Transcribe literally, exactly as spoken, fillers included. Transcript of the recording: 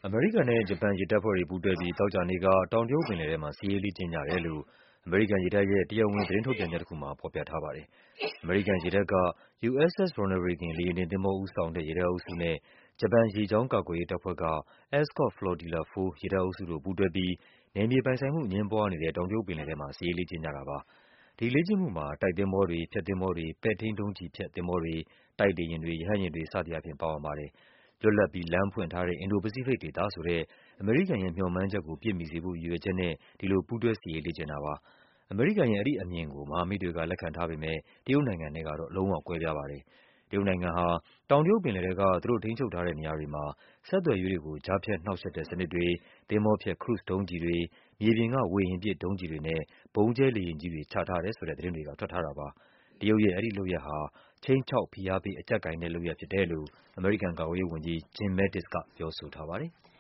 အမေရိကန်နဲ့ဂျပန်ရေတပ်ဖွဲ့တွေပူးတွဲပြီး သောကြာနေ့က တောင်တရုတ်ပင်လယ်ထဲမှာ စစ်ရေးလေ့ကျင့်ကြတယ်လို့ အမေရိကန်ရေတပ်ရဲ့ တရားဝင် သတင်းထုတ်ပြန်ချက်တခုမှာ ဖော်ပြထားပါတယ်။ အမေရိကန်ရေတပ်က ယူ အက်စ် အက်စ် Ronald Reagan လေယာဉ်တင်သင်္ဘောဦးဆောင်တဲ့ ရေတပ်အုပ်စုနဲ့ ဂျပန် ရေကြောင်းကာကွယ်ရေးတပ်ဖွဲ့က Escort Flotilla four ရေတပ်အုပ်စုတို့ ပူးတွဲပြီး နယ်မြေပိုင်ဆိုင်မှုအငြင်းပွားနေတဲ့ တောင်တရုတ်ပင်လယ်ထဲမှာ စစ်ရေးလေ့ကျင့်ကြတာပါ။ ဒီလေ့ကျင့်မှုမှာ တိုက်သင်္ဘောတွေ၊ ဖျက်သင်္ဘောတွေ၊ ပဲ့ထိန်းဒုံးကျည်ဖျက်သင်္ဘောတွေ၊ တိုက်လေယာဉ်တွေ၊ ရဟတ်ယာဉ်တွေ စသည်အားဖြင့် ပါဝင်ပါတယ်။ လွတ်လပ်ပြီး လမ်းဖွင့်ထားတဲ့ အင်ဒို-ပစိဖိတ်ဒေသဆိုတဲ့ အမေရိကန်ရဲ့ မျှော်မှန်းချက်ကို ပြည့်မီစေဖို့ ရည်ရွယ်ချက်နဲ့ ဒီလို ပူးတွဲ စစ်ရေးလေ့ကျင့်တာပါ။ အမေရိကန်ရဲ့ အဲဒီအမြင်ကို မဟာမိတ်တွေက လက်ခံထားပေမဲ့ တရုတ်နိုင်ငံနဲ့ကတော့ လုံးဝကွဲပြားပါတယ်။ တရုတ်နိုင်ငံဟာ တောင်တရုတ်ပင်လယ်ထဲက သူတို့ထိန်းချုပ်ထားတဲ့နေရာတွေမှာ ဆက်သွယ်ရေးတွေကို ကြားဖြတ်နှောင့်ယှက်တဲ့စနစ်တွေ၊ သင်္ဘောဖျက် ခရုဇ်ဒုံးကျည်တွေ၊ မြေပြင်က ဝေဟင်ပစ်ဒုံးကျည်တွေနဲ့ ဗုံးကျဲလေယာဉ်ကြီးတွေ ချထားတယ်ဆိုတဲ့ သတင်းတွေက ထွက်ထားတာပါ။ တရုတ်ရဲ့ အဲဒီလုပ်ရပ်ဟာ ခြိမ်းခြောက် ဖိအားပေး အကျပ်ကိုင်တဲ့လုပ်ရပ်ဖြစ်တယ်လို့ အမေရိကန်ကာကွယ်ရေးဝန်ကြီး Jim Mattis က ပြောဆိုထားပါတယ်။